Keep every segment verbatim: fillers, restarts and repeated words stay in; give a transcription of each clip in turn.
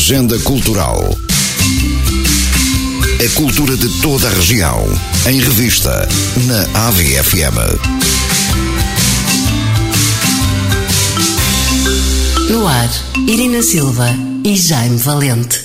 Agenda Cultural. A cultura de toda a região, em revista, na A V F M. No ar, Irina Silva e Jaime Valente.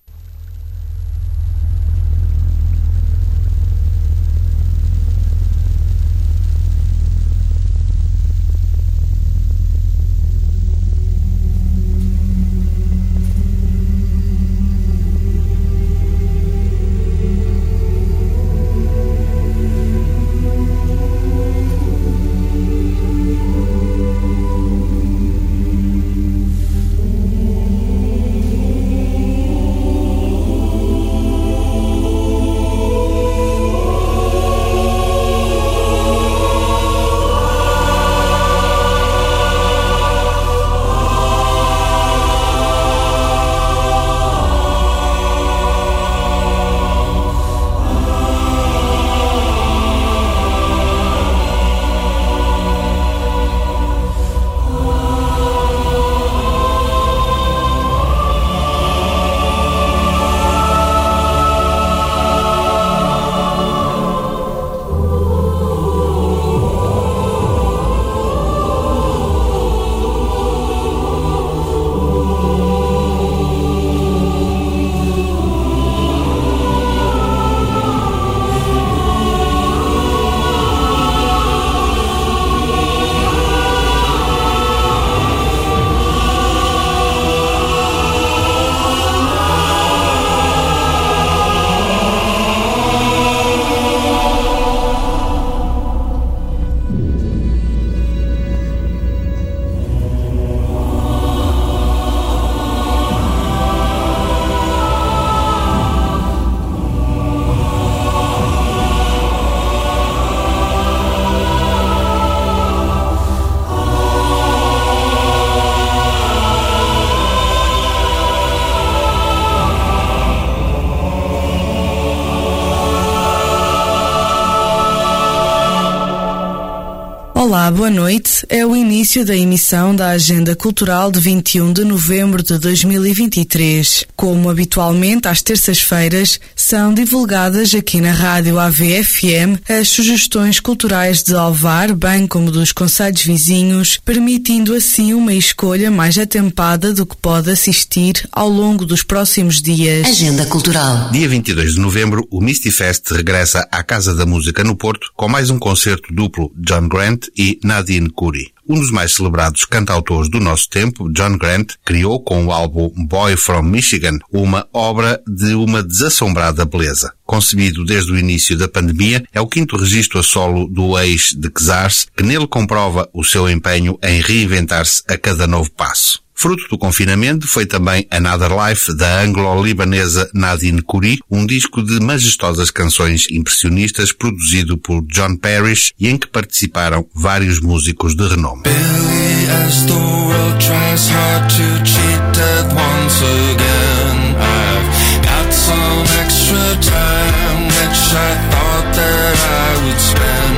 Olá, boa noite. É o início da emissão da Agenda Cultural de vinte e um de novembro de dois mil e vinte e três. Como habitualmente, às terças-feiras, são divulgadas aqui na Rádio A V F M as sugestões culturais de Alvar, bem como dos concelhos vizinhos, permitindo assim uma escolha mais atempada do que pode assistir ao longo dos próximos dias. Agenda Cultural. Dia vinte e dois de novembro, o Misty Fest regressa à Casa da Música no Porto com mais um concerto duplo John Grant e Nadine Curry. Um dos mais celebrados cantautores do nosso tempo, John Grant, criou com o álbum Boy from Michigan uma obra de uma desassombrada beleza. Concebido desde o início da pandemia, é o quinto registro a solo do ex de Czars, que nele comprova o seu empenho em reinventar-se a cada novo passo. Fruto do confinamento foi também Another Life, da anglo-libanesa Nadine Curry, um disco de majestosas canções impressionistas produzido por John Parrish e em que participaram vários músicos de renome. Billy, as the world tries hard to cheat death once again, I've got some extra time which I thought that I would spend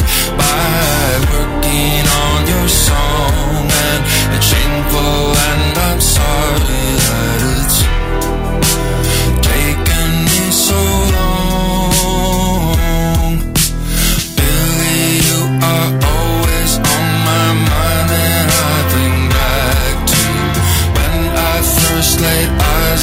by working on your song, and it's shameful and I'm sorry that it's taken me so long. Billy, you are always on my mind, and I think back to when I first laid eyes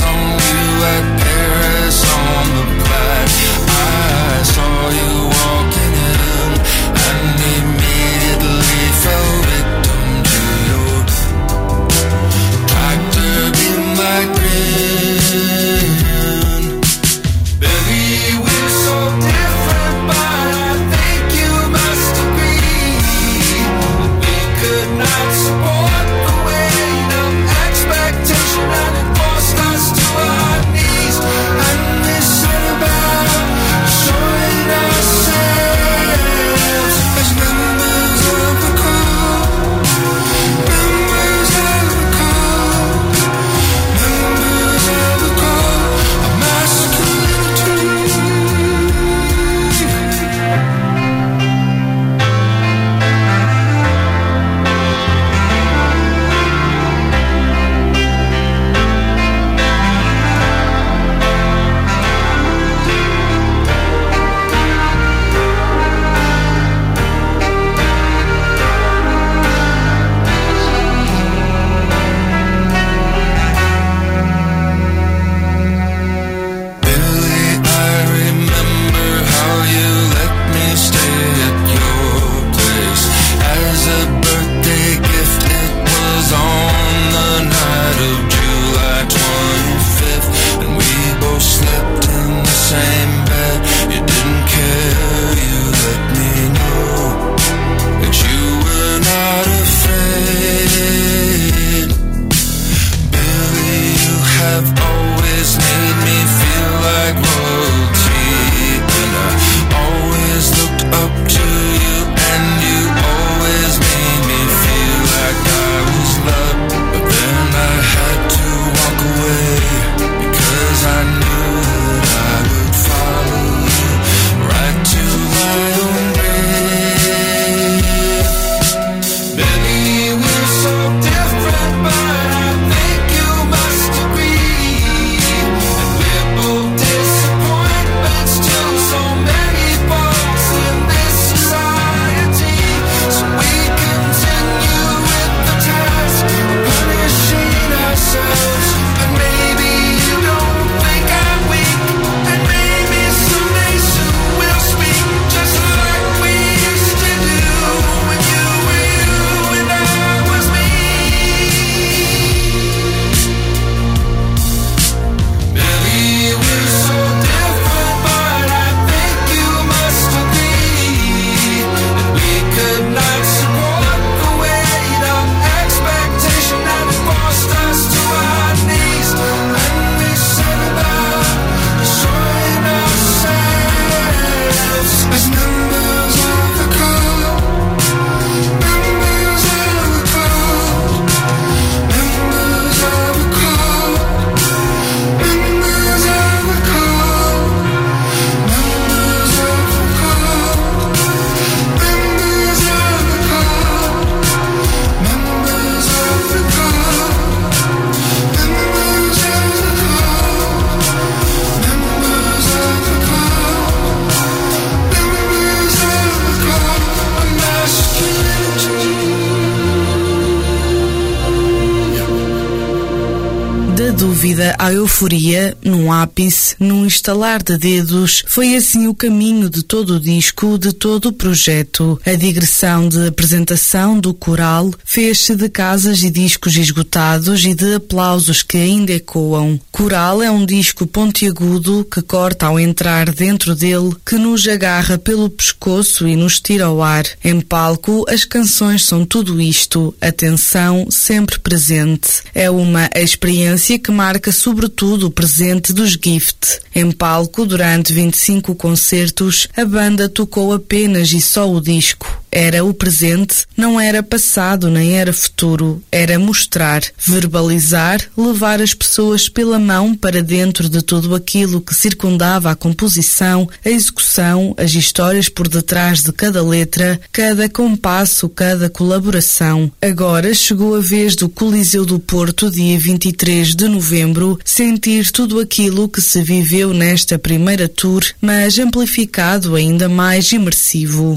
dúvida à euforia, num ápice, num estalar de dedos, foi assim o caminho de todo o disco, de todo o projeto. A digressão de apresentação do coral fez-se de casas e discos esgotados e de aplausos que ainda ecoam. Coral é um disco pontiagudo que corta ao entrar dentro dele, que nos agarra pelo pescoço e nos tira ao ar. Em palco, as canções são tudo isto, a tensão sempre presente. É uma experiência que marca sobretudo o presente dos Gift. Em palco, durante vinte e cinco concertos, a banda tocou apenas e só o disco. Era o presente, não era passado nem era futuro, era mostrar, verbalizar, levar as pessoas pela mão para dentro de tudo aquilo que circundava a composição, a execução, as histórias por detrás de cada letra, cada compasso, cada colaboração. Agora chegou a vez do Coliseu do Porto, dia vinte e três de novembro, sentir tudo aquilo que se viveu nesta primeira tour, mas amplificado ainda mais imersivo.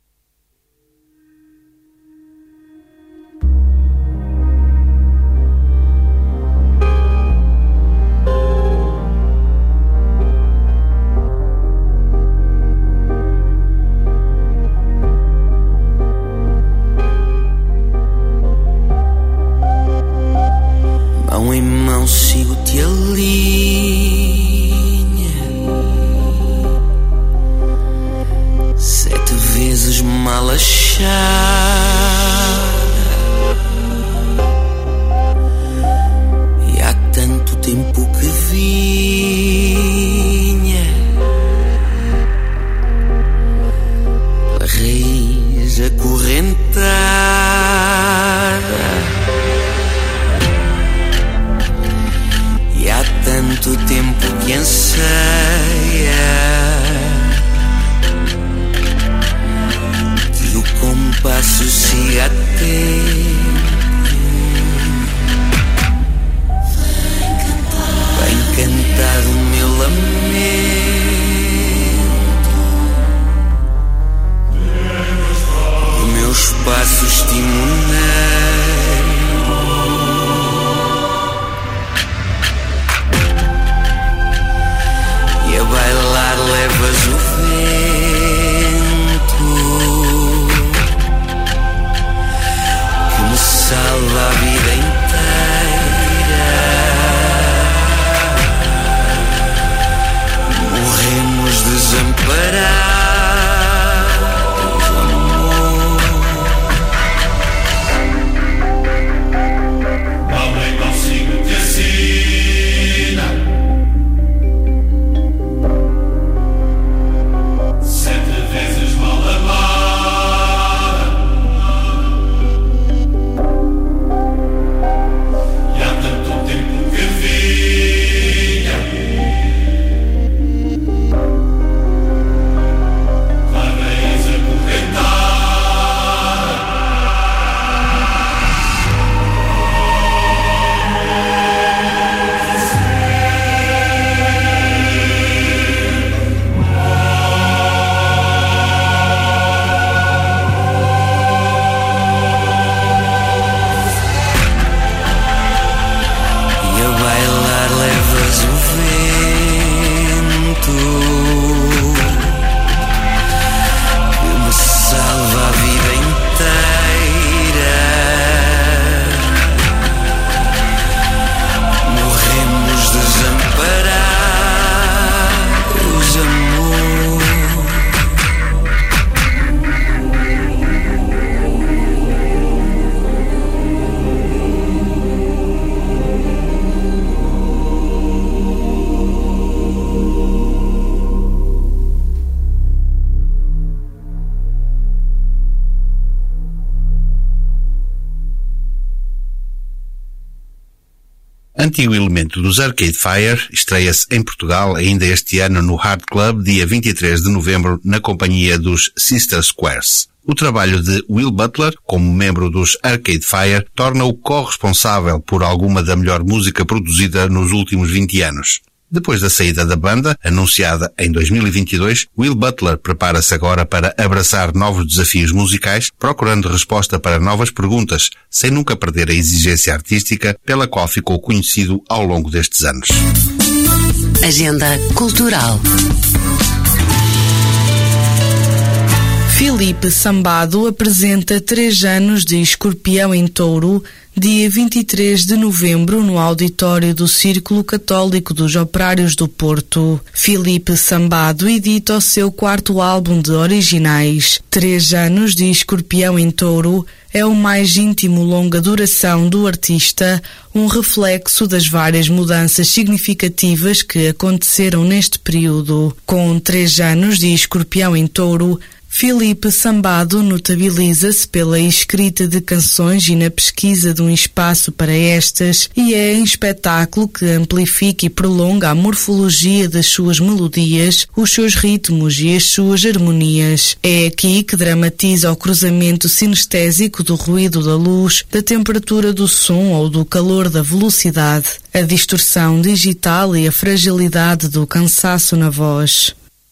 Mão em mão sigo-te a linha, sete vezes mal achada, e há tanto tempo que vinha pela raiz acorrentada. Tanto tempo que anseia que o compasso siga a tempo. Vem cantar o meu lamento, o meu espaço timoneiro. A bailar levas o vento que me salva a vida inteira. Morremos desamparados, amor. Mão em mão sigo-te assina, sete vezes mal amada, e há tanto tempo que vinha a raiz acorrentada. E a bailar levas o vento que me salva a vida inteira. Morremos desamparados, amor. Antigo elemento dos Arcade Fire, estreia-se em Portugal ainda este ano no Hard Club, dia vinte e três de novembro, na companhia dos Sister Squares. O trabalho de Will Butler, como membro dos Arcade Fire, torna-o corresponsável por alguma da melhor música produzida nos últimos vinte anos. Depois da saída da banda, anunciada em dois mil e vinte e dois, Will Butler prepara-se agora para abraçar novos desafios musicais, procurando resposta para novas perguntas, sem nunca perder a exigência artística pela qual ficou conhecido ao longo destes anos. Agenda Cultural. Filipe Sambado apresenta três anos de Escorpião em Touro, dia vinte e três de novembro, no auditório do Círculo Católico dos Operários do Porto. Filipe Sambado edita o seu quarto álbum de originais. Três anos de Escorpião em Touro é o mais íntimo longa duração do artista, um reflexo das várias mudanças significativas que aconteceram neste período. Com três anos de Escorpião em Touro, Filipe Sambado notabiliza-se pela escrita de canções e na pesquisa de um espaço para estas, e é em espetáculo que amplifica e prolonga a morfologia das suas melodias, os seus ritmos e as suas harmonias. É aqui que dramatiza o cruzamento sinestésico do ruído da luz, da temperatura do som ou do calor da velocidade, a distorção digital e a fragilidade do cansaço na voz.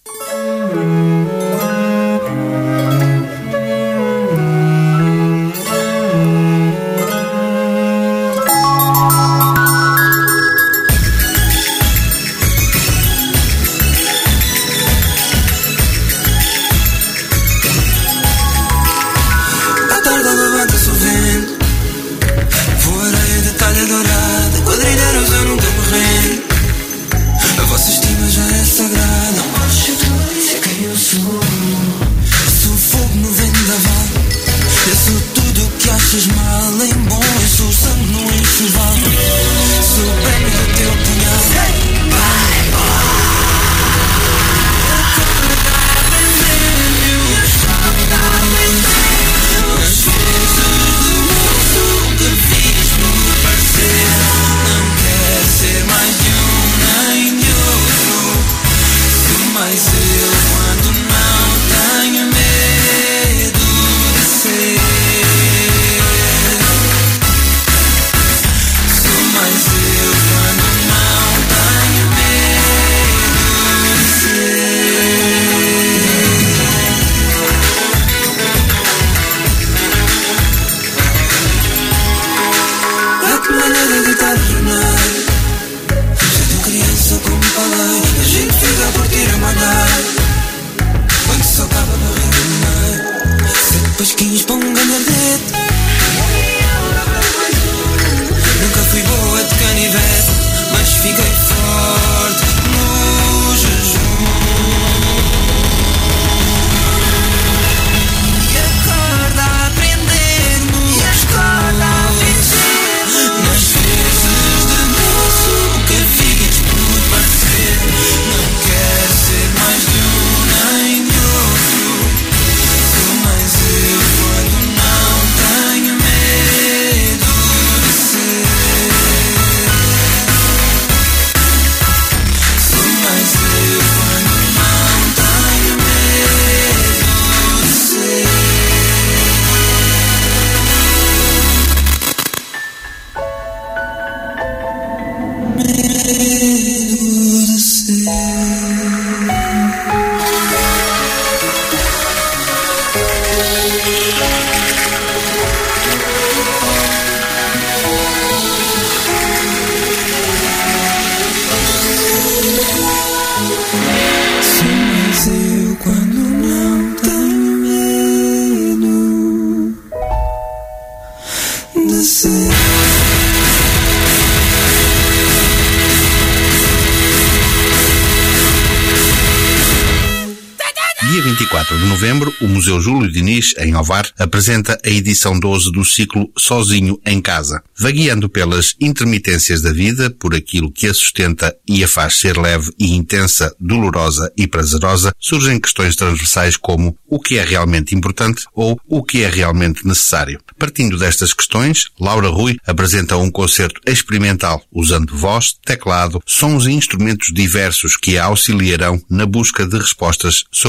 Dia vinte e quatro de novembro, o Museu Júlio Diniz, em Ovar, apresenta a edição doze do ciclo Sozinho em Casa. Vagueando pelas intermitências da vida, por aquilo que a sustenta e a faz ser leve e intensa, dolorosa e prazerosa, surgem questões transversais como o que é realmente importante ou o que é realmente necessário. Partindo destas questões, Laura Rui apresenta um concerto experimental, usando voz, teclado, sons e instrumentos diversos que a auxiliarão na busca de respostas sobre si mesma.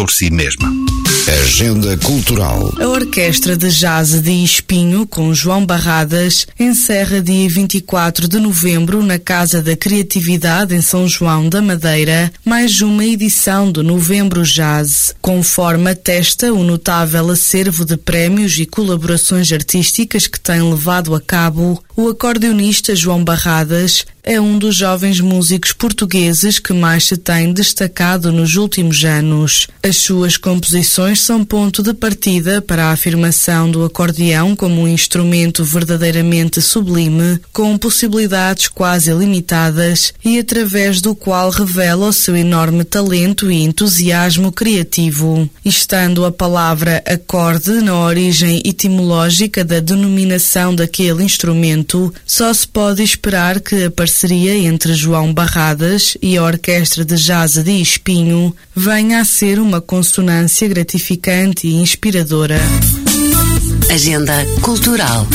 mesma. Agenda Cultural. A Orquestra de Jazz de Espinho, com João Barradas, encerra dia vinte e quatro de novembro na Casa da Criatividade em São João da Madeira mais uma edição do Novembro Jazz. Conforme atesta o notável acervo de prémios e colaborações artísticas que tem levado a cabo, o acordeonista João Barradas é um dos jovens músicos portugueses que mais se tem destacado nos últimos anos. As suas composições são ponto de partida para a afirmação do acordeão como um instrumento verdadeiramente sublime, com possibilidades quase ilimitadas e através do qual revela o seu enorme talento e entusiasmo criativo. Estando a palavra acorde na origem etimológica da denominação daquele instrumento, só se pode esperar que a parceria entre João Barradas e a Orquestra de Jazz de Espinho venha a ser uma consonância gratificante e inspiradora. Agenda Cultural.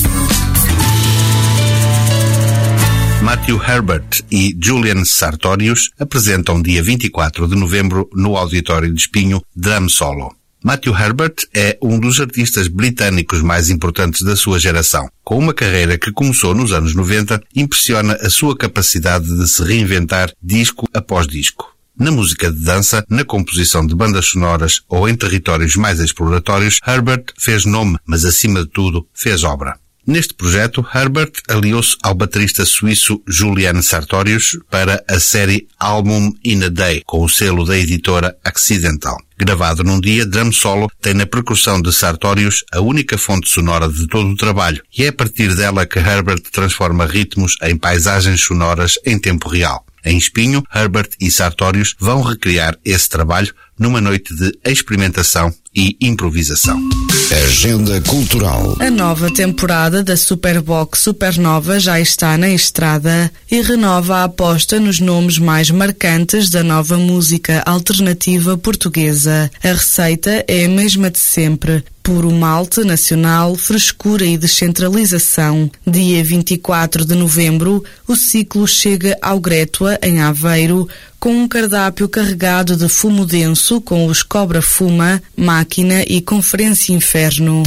Matthew Herbert e Julian Sartorius apresentam dia vinte e quatro de novembro no Auditório de Espinho Drum Solo. Matthew Herbert é um dos artistas britânicos mais importantes da sua geração. Com uma carreira que começou nos anos noventa, impressiona a sua capacidade de se reinventar disco após disco. Na música de dança, na composição de bandas sonoras ou em territórios mais exploratórios, Herbert fez nome, mas acima de tudo, fez obra. Neste projeto, Herbert aliou-se ao baterista suíço Julian Sartorius para a série Album in a Day, com o selo da editora Accidental. Gravado num dia, Drum Solo tem na percussão de Sartorius a única fonte sonora de todo o trabalho, e é a partir dela que Herbert transforma ritmos em paisagens sonoras em tempo real. Em Espinho, Herbert e Sartorius vão recriar esse trabalho numa noite de experimentação e improvisação. Agenda Cultural. A nova temporada da Superbox Supernova já está na estrada e renova a aposta nos nomes mais marcantes da nova música alternativa portuguesa. A receita é a mesma de sempre. Puro malte nacional, frescura e descentralização. Dia vinte e quatro de novembro, o ciclo chega ao Grétua, em Aveiro, com um cardápio carregado de fumo denso com os Cobra Fuma, Máquina e Conferência Inferno.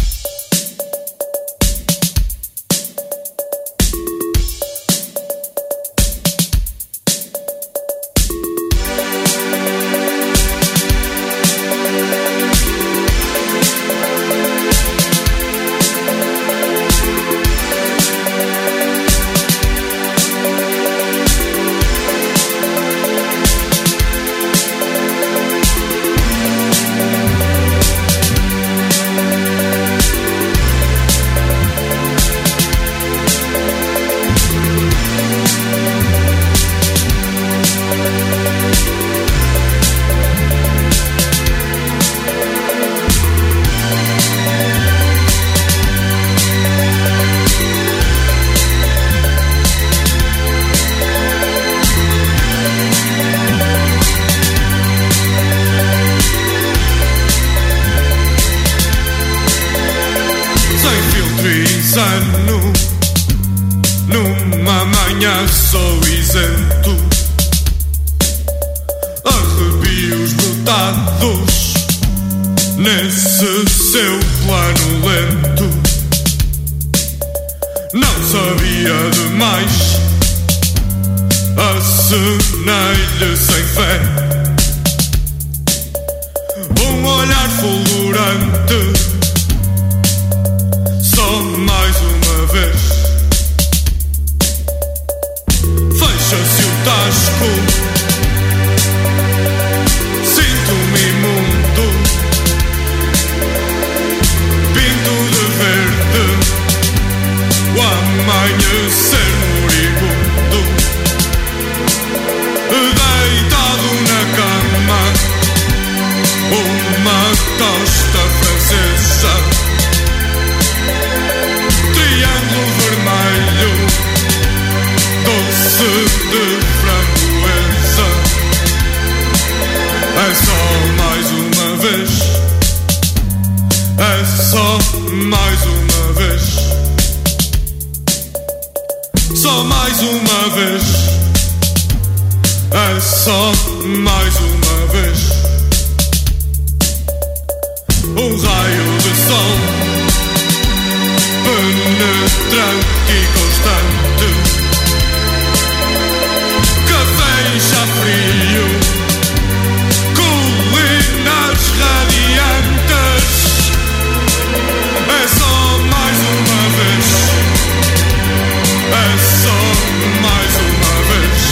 Ano, numa manhã sou isento, arrepios brotados nesse seu plano lento. Não sabia demais, acenei-lhe sem fé, um olhar fulgurante. Só mais uma vez fecha-se o tasco, sinto-me imundo, pinto de verde o amanhecer moribundo, deitado na cama, uma tosta francesa, triângulo vermelho, doce de framboesa. É só mais uma vez, é só mais uma vez, só mais uma vez, é só mais uma vez, um raio de sol penetrante e constante que deixa frio colinas radiantes. É só mais uma vez, é só mais uma vez,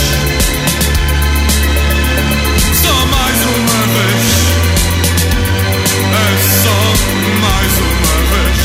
só mais uma vez, é só mais uma vez.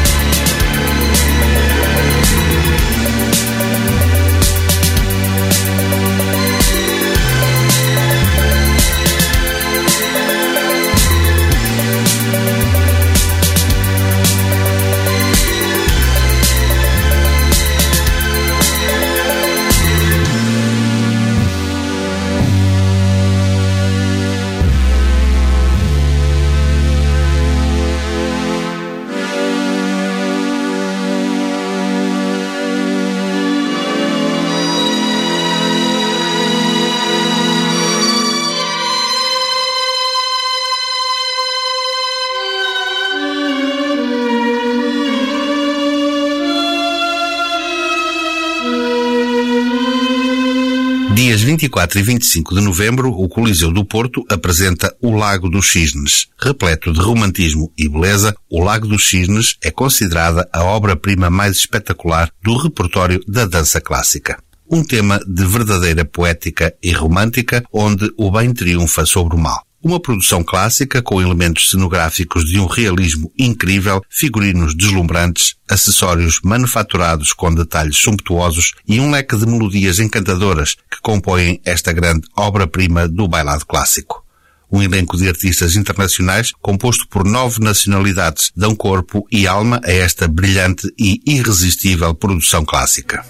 Dias vinte e quatro e vinte e cinco de novembro, o Coliseu do Porto apresenta O Lago dos Cisnes. Repleto de romantismo e beleza, O Lago dos Cisnes é considerada a obra-prima mais espetacular do repertório da dança clássica. Um tema de verdadeira poética e romântica, onde o bem triunfa sobre o mal. Uma produção clássica com elementos cenográficos de um realismo incrível, figurinos deslumbrantes, acessórios manufaturados com detalhes sumptuosos e um leque de melodias encantadoras que compõem esta grande obra-prima do bailado clássico. Um elenco de artistas internacionais composto por nove nacionalidades dão corpo e alma a esta brilhante e irresistível produção clássica.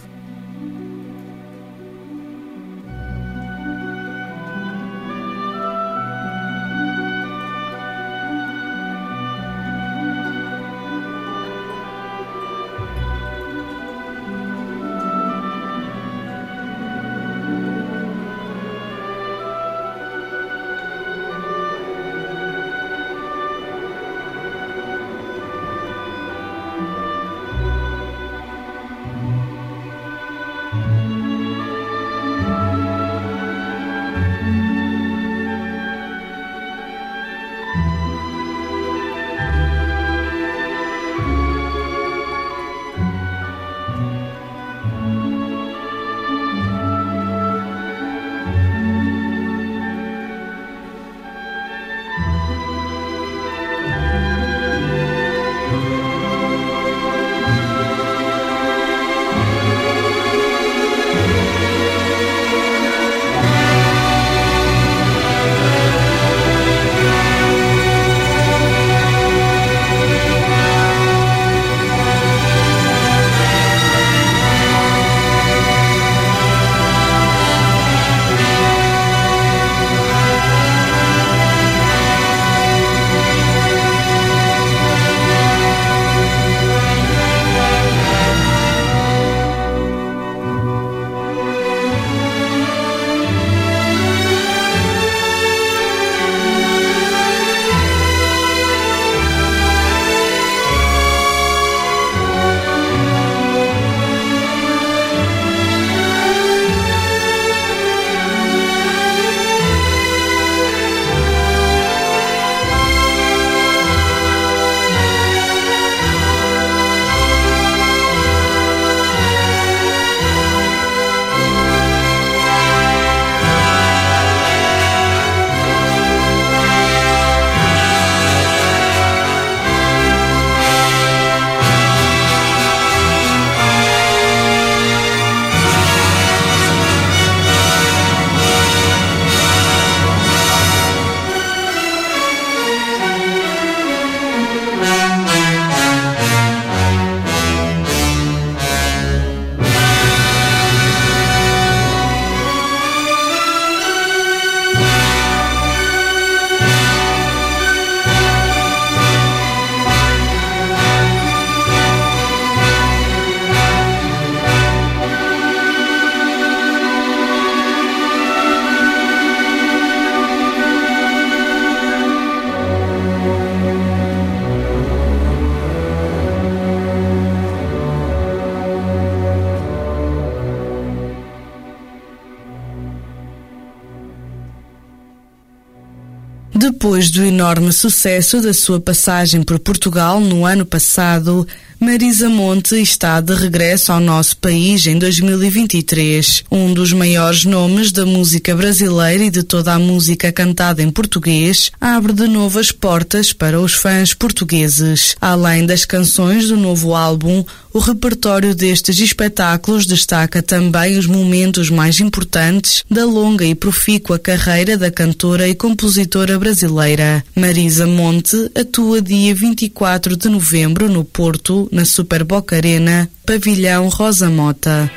Depois do enorme sucesso da sua passagem por Portugal no ano passado, Marisa Monte está de regresso ao nosso país em dois mil e vinte e três. Um dos maiores nomes da música brasileira e de toda a música cantada em português, abre de novo as portas para os fãs portugueses. Além das canções do novo álbum, o repertório destes espetáculos destaca também os momentos mais importantes da longa e profícua carreira da cantora e compositora brasileira. Marisa Monte atua dia vinte e quatro de novembro no Porto, na Super Boca Arena, Pavilhão Rosa Mota.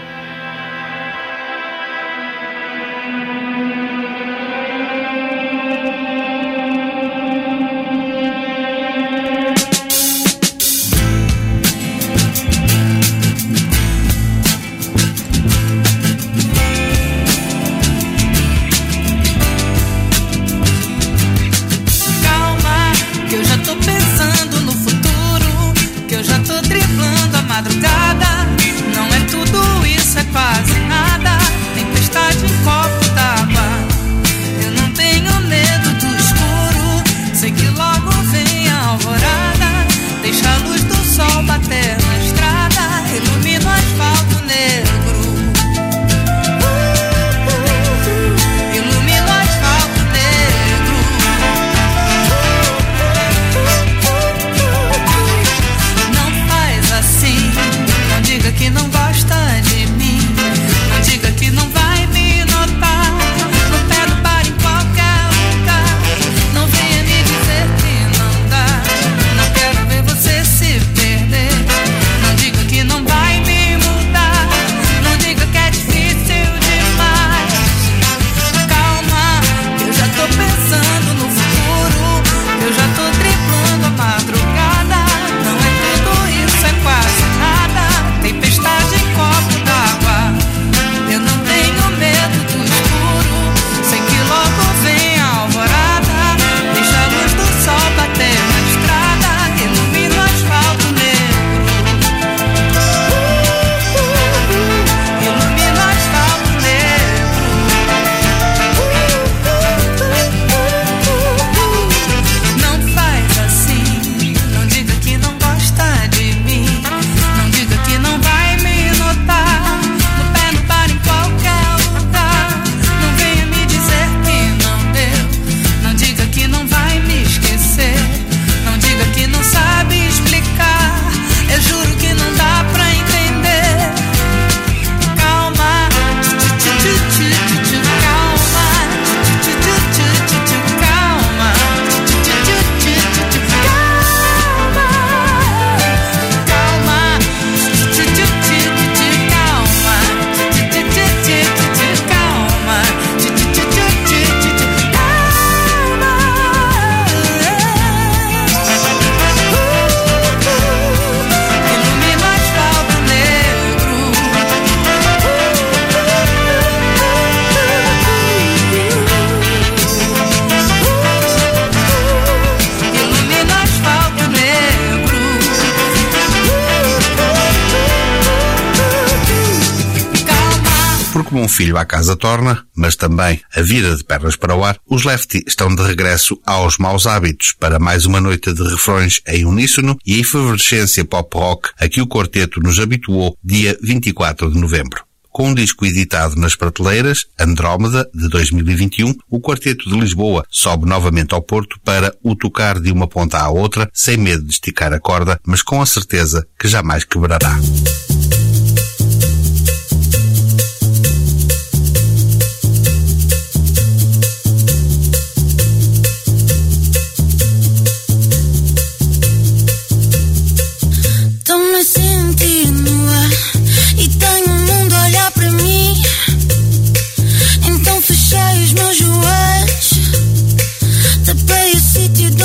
Como um filho à casa torna, mas também a vida de pernas para o ar, os Lefty estão de regresso aos maus hábitos para mais uma noite de refrões em uníssono e a efervescência pop-rock a que o quarteto nos habituou dia vinte e quatro de novembro. Com um disco editado nas prateleiras, Andrómeda, de dois mil e vinte e um, o quarteto de Lisboa sobe novamente ao Porto para o tocar de uma ponta à outra, sem medo de esticar a corda, mas com a certeza que jamais quebrará.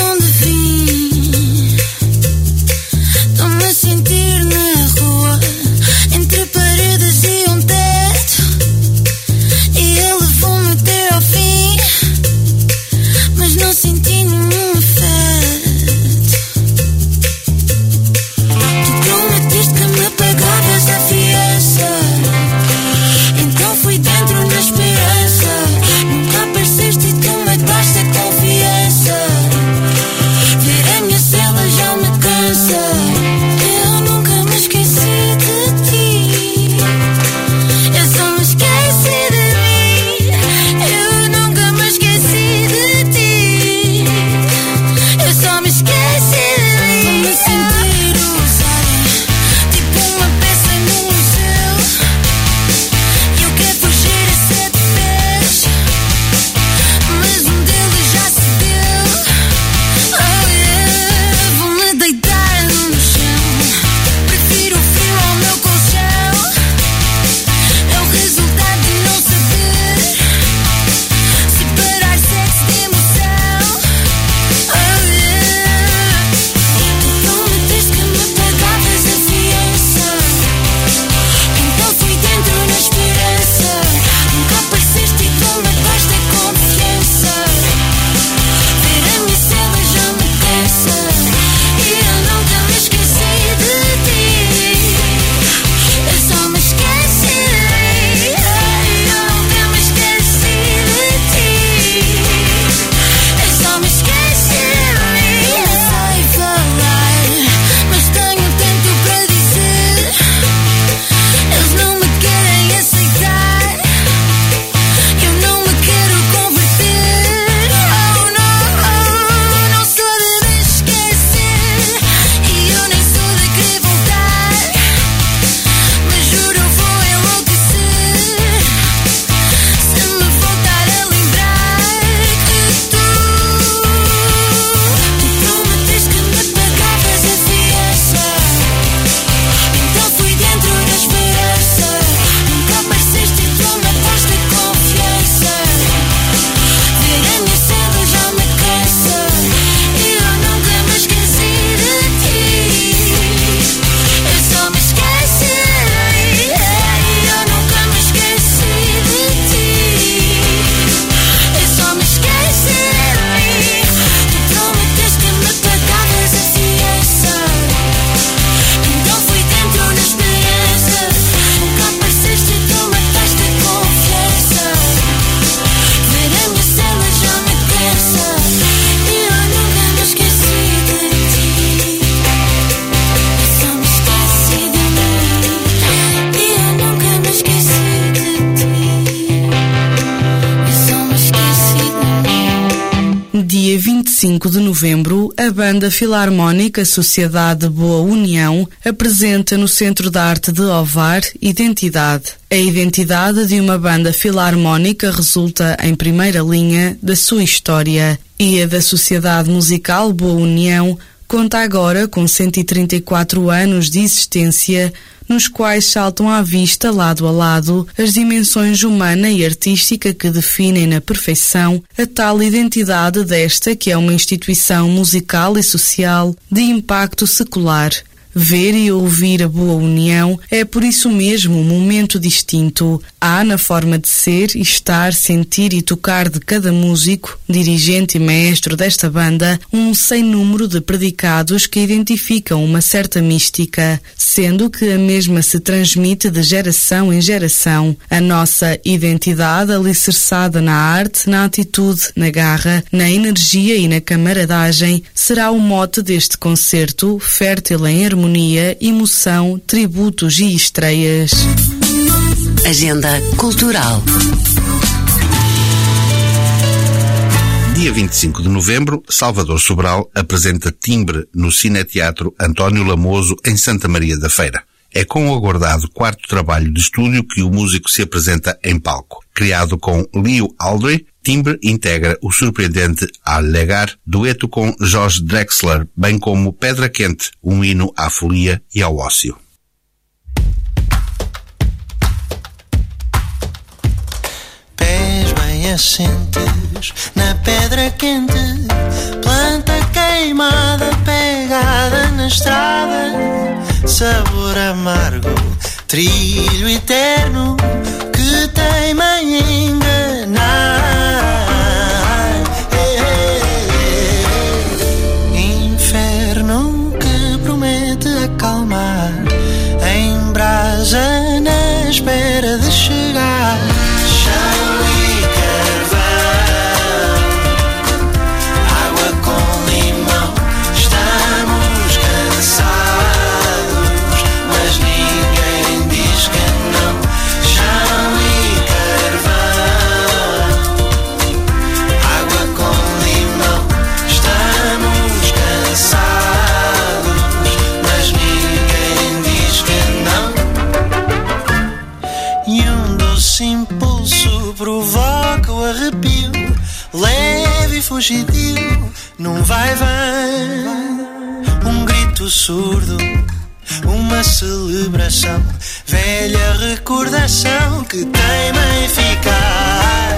Sentir na rua cinco de novembro, a Banda Filarmónica Sociedade Boa União apresenta no Centro de Arte de Ovar Identidade. A identidade de uma banda filarmónica resulta em primeira linha da sua história, e a da Sociedade Musical Boa União conta agora com cento e trinta e quatro anos de existência, nos quais saltam à vista, lado a lado, as dimensões humana e artística que definem na perfeição a tal identidade desta que é uma instituição musical e social de impacto secular. Ver e ouvir a Boa União é por isso mesmo um momento distinto. Há na forma de ser, estar, sentir e tocar de cada músico, dirigente e maestro desta banda, um sem número de predicados que identificam uma certa mística, sendo que a mesma se transmite de geração em geração. A nossa identidade alicerçada na arte, na atitude, na garra, na energia e na camaradagem será o mote deste concerto, fértil em harmonia, emoção, tributos e estreias. Agenda Cultural. Dia vinte e cinco de novembro, Salvador Sobral apresenta Timbre no Cineteatro António Lamoso, em Santa Maria da Feira. É com o aguardado quarto trabalho de estúdio que o músico se apresenta em palco. Criado com Leo Aldry, Timbre integra o surpreendente Allegar, dueto com Jorge Drexler, bem como Pedra Quente, um hino à folia e ao ócio. Pés bem assentes na pedra quente, planta queimada pegada na estrada, sabor amargo, trilho eterno que teima em enganar. Inferno que promete acalmar, em brasa na espera de chegar. Chão e carvão, água com limão, estamos cansados, mas ninguém diz que não. Chão e carvão, água com limão, estamos cansados, mas ninguém diz que não. E um doce impulso provoca o arrepio, leve e fugidio, num vai-vai, um grito surdo, uma celebração, velha recordação que teima em ficar.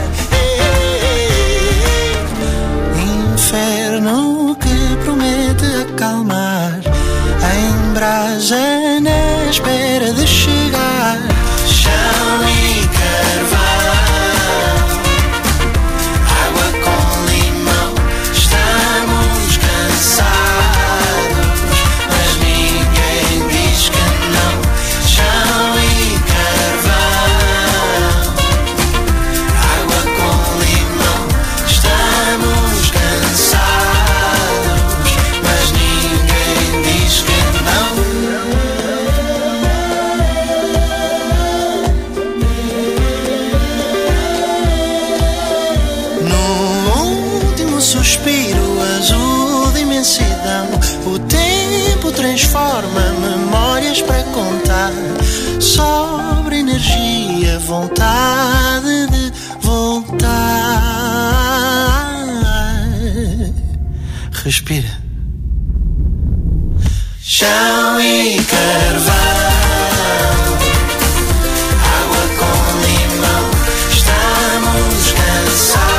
Inferno que promete acalmar, em brasa na espera de chegar. Chão e carvão, água com limão, estamos cansados, mas ninguém diz que não. Chão e carvão, água com limão, estamos cansados, mas ninguém diz que não. Suspiro azul de imensidão, o tempo transforma memórias para contar. Sobra energia, vontade de voltar. Respira. Chão e carvão, água com limão, estamos cansados,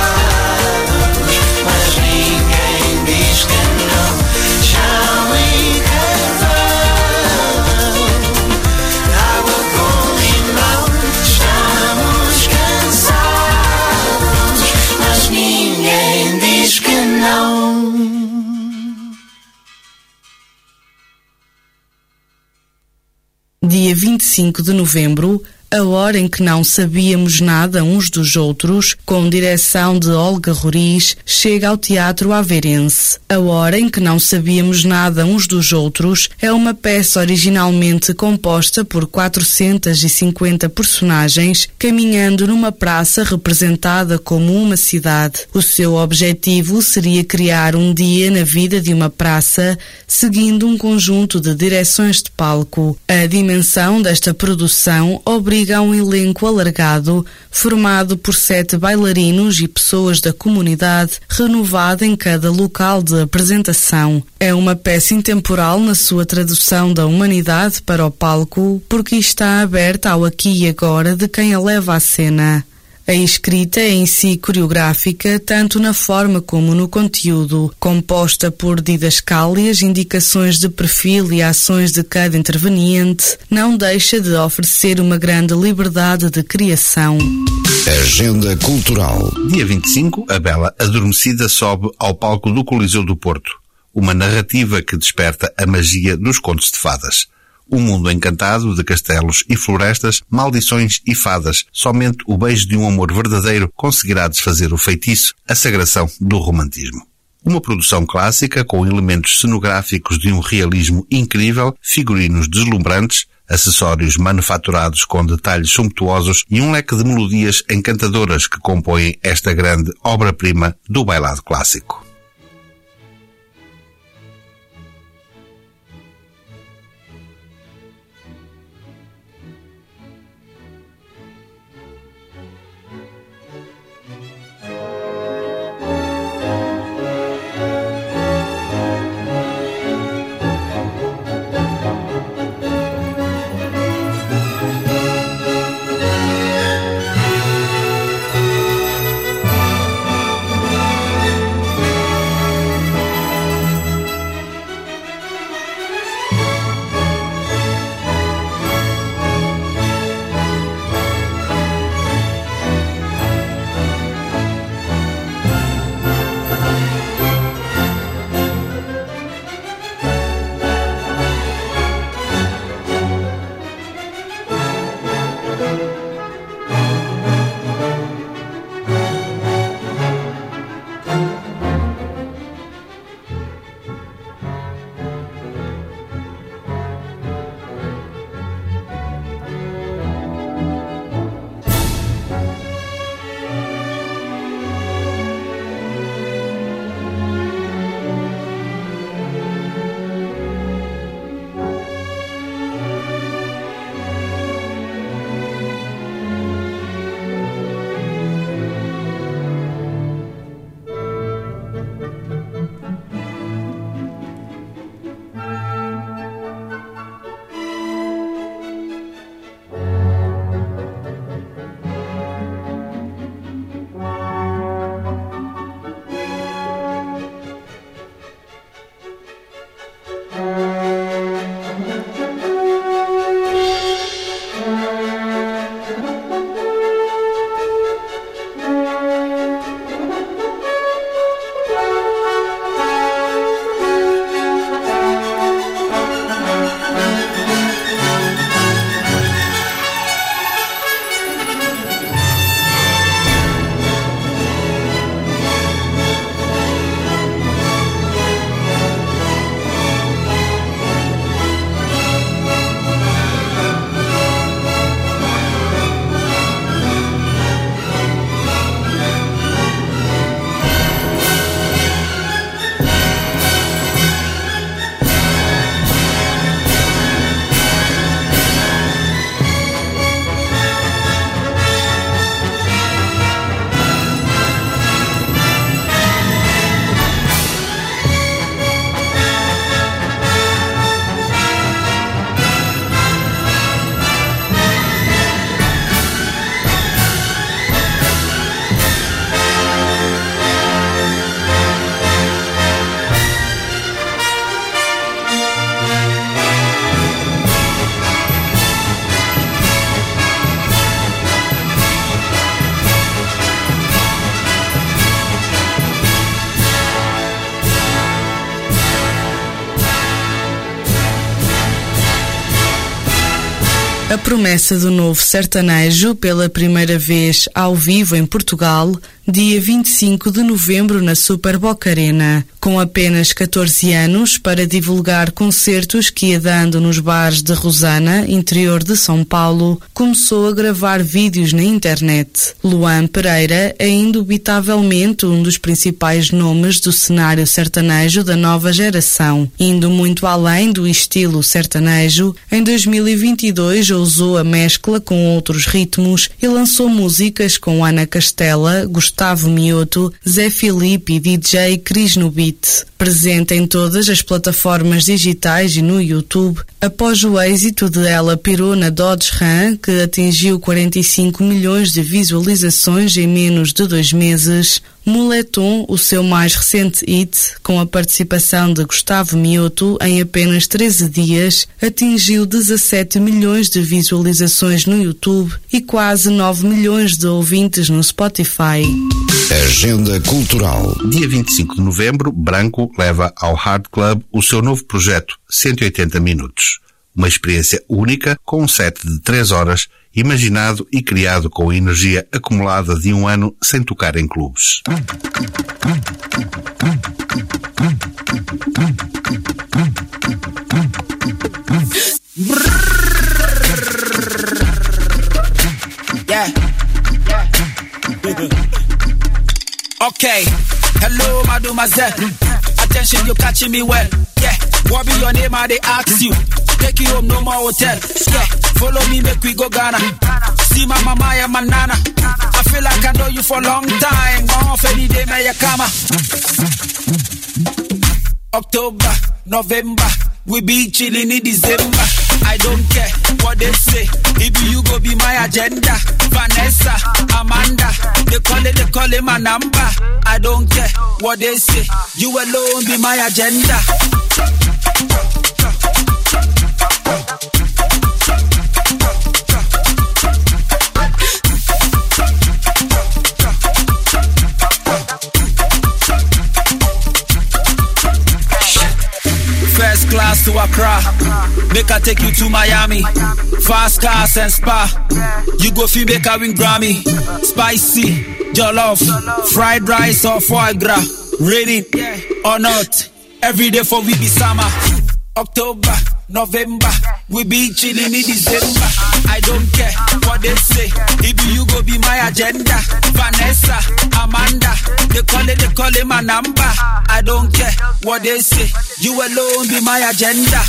Dia vinte e cinco de novembro, A Hora em que Não Sabíamos Nada Uns dos Outros, com direção de Olga Roriz, chega ao Teatro Aveirense. A Hora em que Não Sabíamos Nada Uns dos Outros é uma peça originalmente composta por quatrocentas e cinquenta personagens, caminhando numa praça representada como uma cidade. O seu objetivo seria criar um dia na vida de uma praça, seguindo um conjunto de direções de palco. A dimensão desta produção obriga a um elenco alargado, formado por sete bailarinos e pessoas da comunidade, renovado em cada local de apresentação. É uma peça intemporal na sua tradução da humanidade para o palco, porque está aberta ao aqui e agora de quem a leva à cena. A escrita é em si coreográfica, tanto na forma como no conteúdo, composta por didascálias, indicações de perfil e ações de cada interveniente, não deixa de oferecer uma grande liberdade de criação. Agenda Cultural. Dia vinte e cinco, a Bela Adormecida sobe ao palco do Coliseu do Porto. Uma narrativa que desperta a magia dos contos de fadas. Um mundo encantado de castelos e florestas, maldições e fadas. Somente o beijo de um amor verdadeiro conseguirá desfazer o feitiço, a sagração do romantismo. Uma produção clássica com elementos cenográficos de um realismo incrível, figurinos deslumbrantes, acessórios manufaturados com detalhes sumptuosos e um leque de melodias encantadoras que compõem esta grande obra-prima do bailado clássico. promessa do novo sertanejo pela primeira vez ao vivo em Portugal, dia vinte e cinco de novembro na Super Boca Arena. Com apenas catorze anos, para divulgar concertos que ia dando nos bares de Rosana, interior de São Paulo, começou a gravar vídeos na internet. Luan Pereira é indubitavelmente um dos principais nomes do cenário sertanejo da nova geração. Indo muito além do estilo sertanejo, em dois mil e vinte e dois ousou a mescla com outros ritmos e lançou músicas com Ana Castela, Gustavo Mioto, Zé Filipe e D J Cris no Beat. Presente em todas as plataformas digitais e no YouTube, após o êxito de Ela Pirou na Dodge Ram, que atingiu quarenta e cinco milhões de visualizações em menos de dois meses, Moletom, o seu mais recente hit, com a participação de Gustavo Mioto em apenas treze dias, atingiu dezassete milhões de visualizações no YouTube e quase nove milhões de ouvintes no Spotify. Agenda Cultural. Dia vinte e cinco de novembro, Branco leva ao Hard Club o seu novo projeto, cento e oitenta minutos. Uma experiência única, com um set de três horas, imaginado e criado com a energia acumulada de um ano sem tocar em clubes. Yeah. Okay, hello mademoiselle. Attention, you catching me well. Yeah, what be your name? I they ask you. Take you home, no more hotel. Yeah, follow me, make we go Ghana. See my mama and my nana. I feel like I know you for a long time. Off any day, may you come. October, November, we be chilling in December. I don't care what they say. If you go be my agenda. Vanessa, Amanda, they call it, they call it my number. I don't care what they say. You alone be my agenda. First class to Accra, make I take you to Miami. Fast cars and spa, you go feel make I win Grammy. Spicy, jollof, fried rice or foie gras. Ready or not, every day for we be summer. October, November, we be chilling in December. I don't care what they say. If you go be my agenda. Vanessa, Amanda, they call it, they call it my number. I don't care what they say. You alone be my agenda.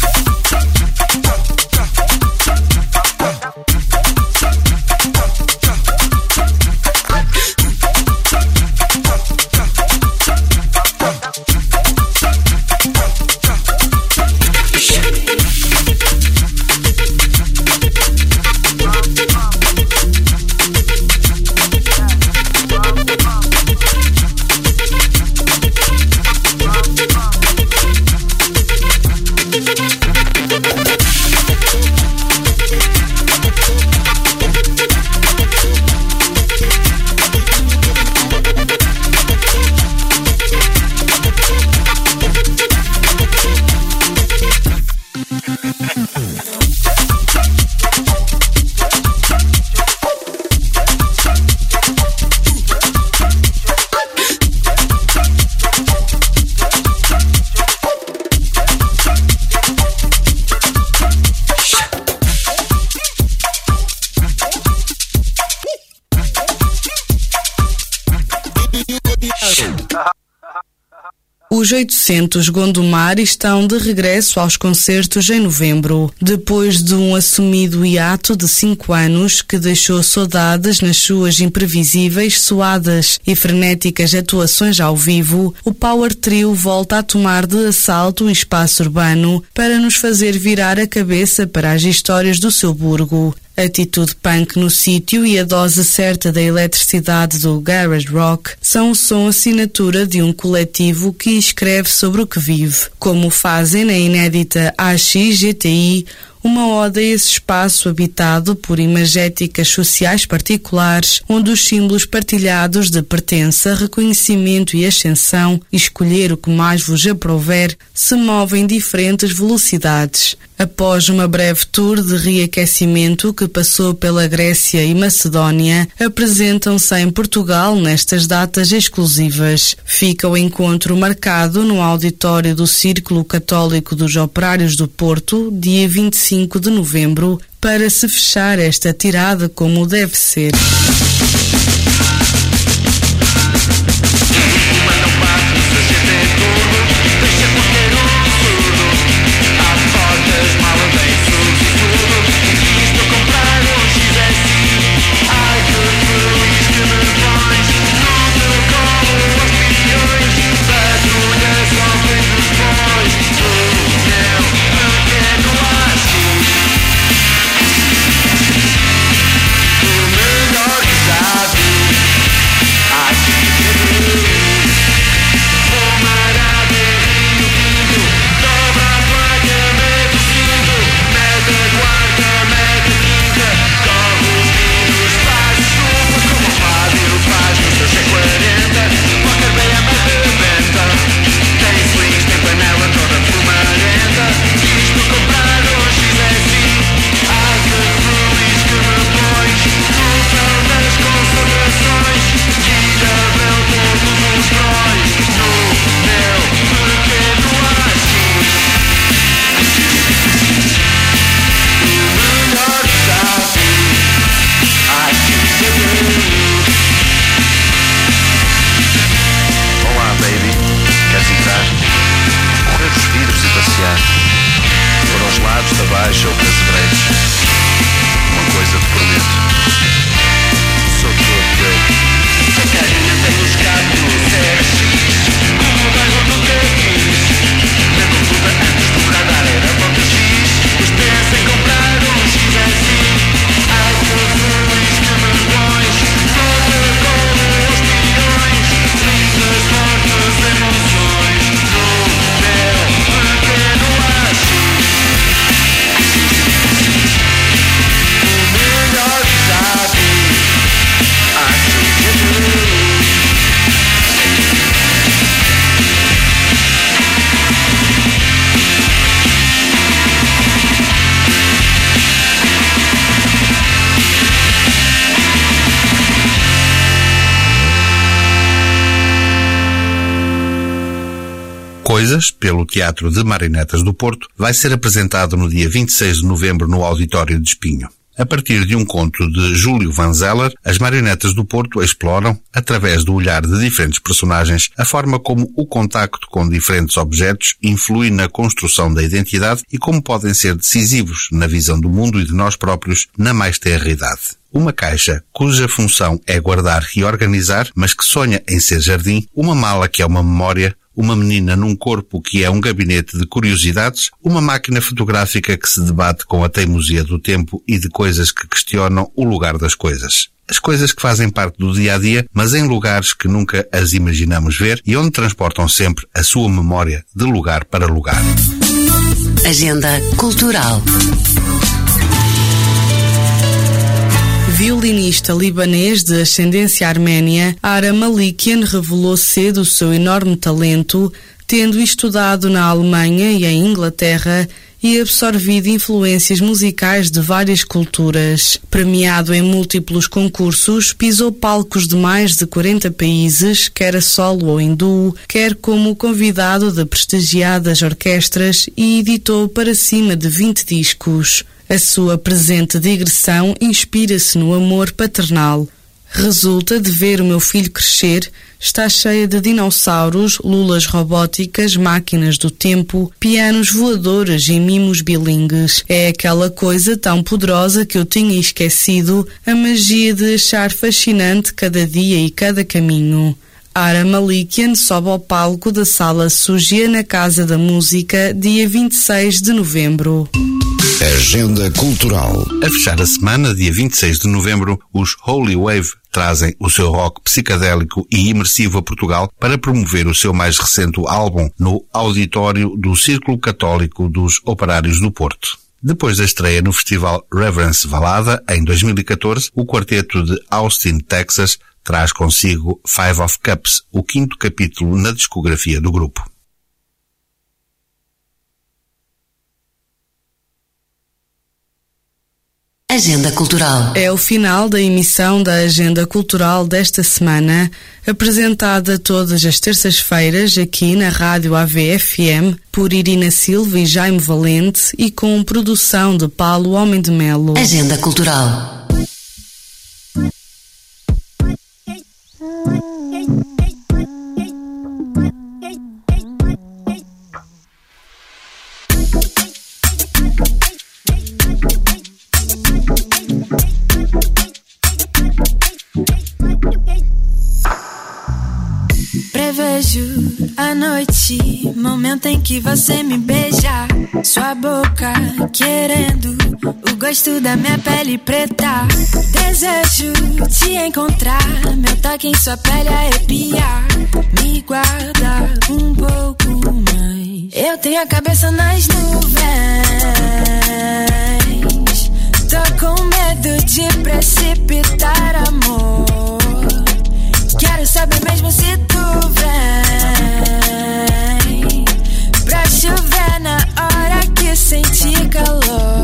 Os oitocentos Gondomar estão de regresso aos concertos em novembro, depois de um assumido hiato de cinco anos que deixou saudades nas suas imprevisíveis, suadas e frenéticas atuações ao vivo. O Power Trio volta a tomar de assalto o espaço urbano para nos fazer virar a cabeça para as histórias do seu burgo. Atitude punk no sítio e a dose certa da eletricidade do garage rock são o som assinatura de um coletivo que escreve sobre o que vive. Como fazem na inédita A X G T I, uma ode a esse espaço habitado por imagéticas sociais particulares, onde os símbolos partilhados de pertença, reconhecimento e ascensão, escolher o que mais vos aprouver, se movem em diferentes velocidades. Após uma breve tour de reaquecimento que passou pela Grécia e Macedónia, apresentam-se em Portugal nestas datas exclusivas. Fica o encontro marcado no auditório do Círculo Católico dos Operários do Porto, dia vinte e cinco de novembro, para se fechar esta tirada como deve ser. Abaixo ou casebreiros, uma coisa te prometo, sou todo teu. A carina tem os gatos, era X, como o bairro nunca quis. Na conduta antes do radar era volta X, os pensa em comprar um X assim. Ai que feliz que me pões, volta como os milhões, lindas fortes emoções, no meu pequeno X. Coisas, pelo Teatro de Marionetas do Porto, vai ser apresentado no dia vinte e seis de novembro no Auditório de Espinho. A partir de um conto de Júlio Van Zeller, as Marionetas do Porto exploram, através do olhar de diferentes personagens, a forma como o contacto com diferentes objetos influi na construção da identidade e como podem ser decisivos na visão do mundo e de nós próprios na mais tenra idade. Uma caixa cuja função é guardar e organizar, mas que sonha em ser jardim, uma mala que é uma memória, uma menina num corpo que é um gabinete de curiosidades, uma máquina fotográfica que se debate com a teimosia do tempo e de coisas que questionam o lugar das coisas. As coisas que fazem parte do dia-a-dia, mas em lugares que nunca as imaginamos ver e onde transportam sempre a sua memória de lugar para lugar. Agenda Cultural. Violinista libanês de ascendência arménia, Ara Malikian revelou cedo o seu enorme talento, tendo estudado na Alemanha e em Inglaterra e absorvido influências musicais de várias culturas. Premiado em múltiplos concursos, pisou palcos de mais de quarenta países, quer a solo ou em duo, quer como convidado de prestigiadas orquestras e editou para cima de vinte discos. A sua presente digressão inspira-se no amor paternal. Resulta de ver o meu filho crescer, está cheia de dinossauros, lulas robóticas, máquinas do tempo, pianos voadores e mimos bilingues. É aquela coisa tão poderosa que eu tinha esquecido, a magia de achar fascinante cada dia e cada caminho. Ara Malikian sobe ao palco da Sala Sugia na Casa da Música, dia vinte e seis de novembro. Agenda Cultural. A fechar a semana, dia vinte e seis de novembro, os Holy Wave trazem o seu rock psicadélico e imersivo a Portugal para promover o seu mais recente álbum no auditório do Círculo Católico dos Operários do Porto. Depois da estreia no festival Reverence Valhalla, em dois mil e catorze, o quarteto de Austin, Texas, traz consigo Five of Cups, o quinto capítulo na discografia do grupo. Agenda Cultural. É o final da emissão da Agenda Cultural desta semana, apresentada todas as terças-feiras aqui na Rádio A V F M por Irina Silva e Jaime Valente e com produção de Paulo Homem de Melo. Agenda Cultural. Prevejo a noite, momento em que você me beija, sua boca querendo o gosto da minha pele preta. Desejo te encontrar, meu toque em sua pele arrepiar. Me guarda um pouco mais, eu tenho a cabeça nas nuvens. Tô com medo de precipitar amor. Quero saber mesmo se tu vem pra chover na hora que sentir calor.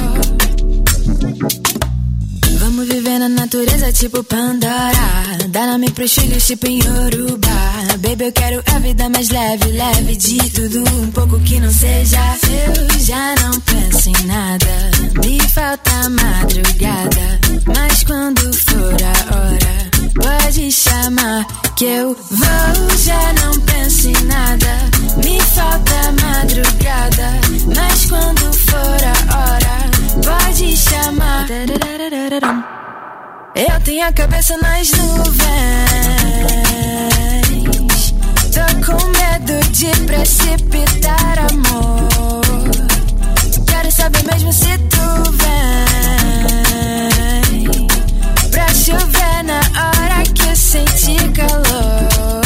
Vamos viver na natureza tipo Pandora, dá nome pros filhos tipo em Yoruba. Baby, eu quero a vida mais leve, leve de tudo um pouco que não seja. Eu já não penso em nada, me falta madrugada, mas quando for a hora pode chamar que eu vou. Já não penso em nada, me falta madrugada, mas quando for a hora pode chamar. Eu tenho a cabeça nas nuvens, tô com medo de precipitar amor. Quero saber mesmo se tu vem pra chover na hora que sentir calor.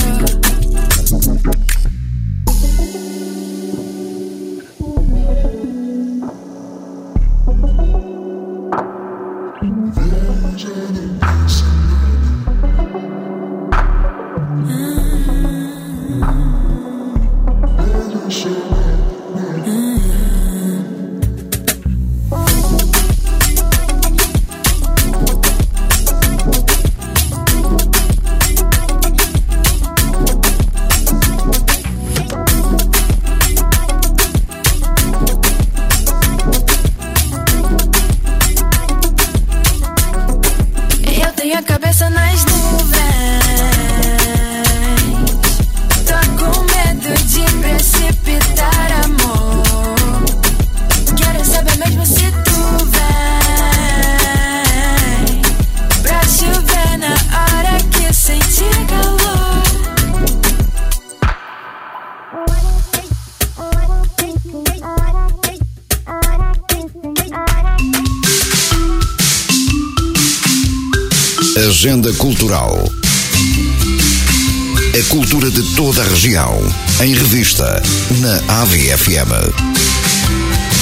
Agenda Cultural. A cultura de toda a região, em revista, na A V F M.